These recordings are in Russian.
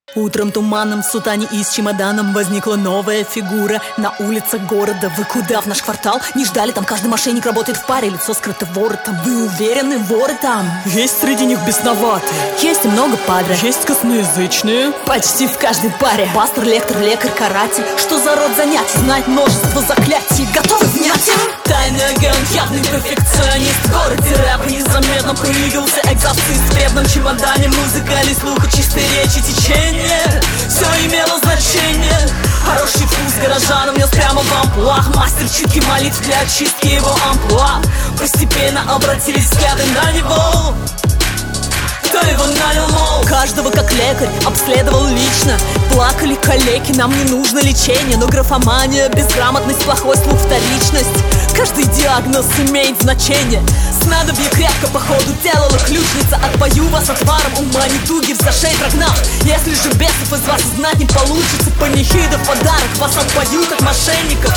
Утром туманным в сутане и с чемоданом возникла новая фигура на улицах города. Вы куда? В наш квартал? Не ждали? Там каждый мошенник работает в паре, лицо скрыто воротом. Вы уверены, воры там? Есть среди них бесноватые, есть и много падре, есть косноязычные. Почти в каждой паре пастор, лектор, лекарь, каратель. Что за род занятий? Знает множество заклятий. Готовы внять им? Тайный агент, явный перфекционист. В городе рэп незаметно появился экзорцист. В бедном чемодане музыка или слуха, чистой речи, течение. Все имело значение. Хороший вкус горожанам нес прямо в амплуах. Мастер читки молитв для очистки его амплуа. Постепенно обратились взгляды на него. Кто его нанял, мол? Каждого как лекарь обследовал лично. Плакали калеки, нам не нужно лечение. Но графомания, безграмотность, плохой слух, вторичность. Каждый диагноз имеет значение. Снадобье крепко по ходу делала ключница. Отпою вас отваром ума, недуги в зашей прогнав. Если же бесов из вас знать не получится, панихида в подарок вас отпою как мошенников.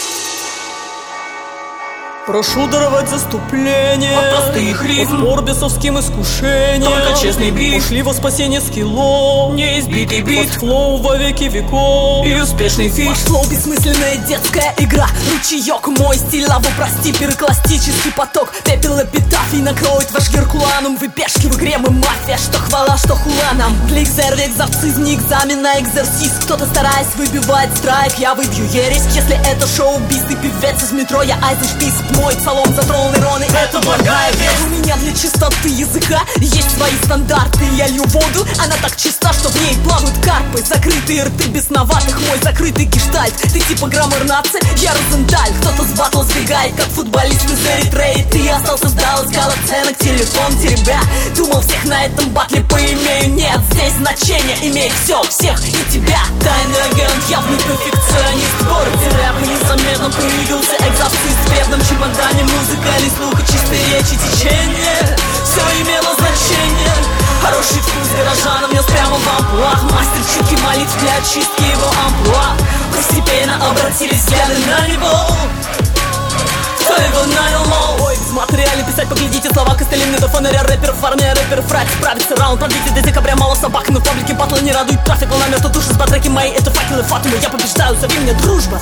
Прошу даровать заступление от простых рифм, отпор бесовским искушениям. Только честный бит, ушли во спасение скиллов, неизбитый бит, под флоу во веки веков и успешный фит. Флоу бессмысленная детская игра. Ручеек мой стиль, лаву прости, пирокластический поток. Пепел эпитафий накроет ваш геркуланум. Вы пешки в игре, мы мафия, что хвала, что хула нам. Для экзерви экзорцизм, не экзамен на экзерсис. Кто-то стараясь выбивает страйк, я выбью ересь. Если это шоу-биз, ты певец из метро, я айзеншпис. Мой салон затронул нейроны, это благая весть. У меня для чистоты языка есть свои стандарты. Я лью воду, она так чиста, что в ней плавают карпы. Закрытые рты бесноватых, мой закрытый гештальт. Ты типа граммар нации, я Розенталь. Кто-то с батл сбегает, как футболист из Эритреи. Ты остался с Даллас, скал оценок, телефон теребя. Думал, всех на этом батле поимею. Нет, здесь значение имеет все, всех и тебя. Тайный агент, явный перфекционист. В городе рэп незаметно появился экзорцист. В бедном чемодане музыка или слуха, чистой речи, течение. Все имело значение. Хороший вкус горожанам нес прямо в амплуах. Мастер читки молитв для очистки его амплуа. Постепенно обратились взгляды на него. Кто его нанял, мол? Ой, в материале писать, поглядите слова Костелины до фонаря рэперов, армия рэперов, райт справится раунд. Продлите до декабря, мало собак, но в паблике батла не радует трафик. Волна мертвой души, батреки мои, это факелы Фатимы. Я побеждаю, зови меня дружба.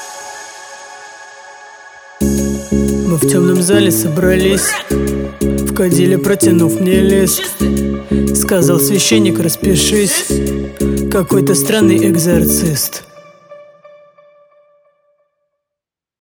Мы в темном зале собрались, в кадиле протянув мне лист. Сказал священник, распишись, какой-то странный экзорцист.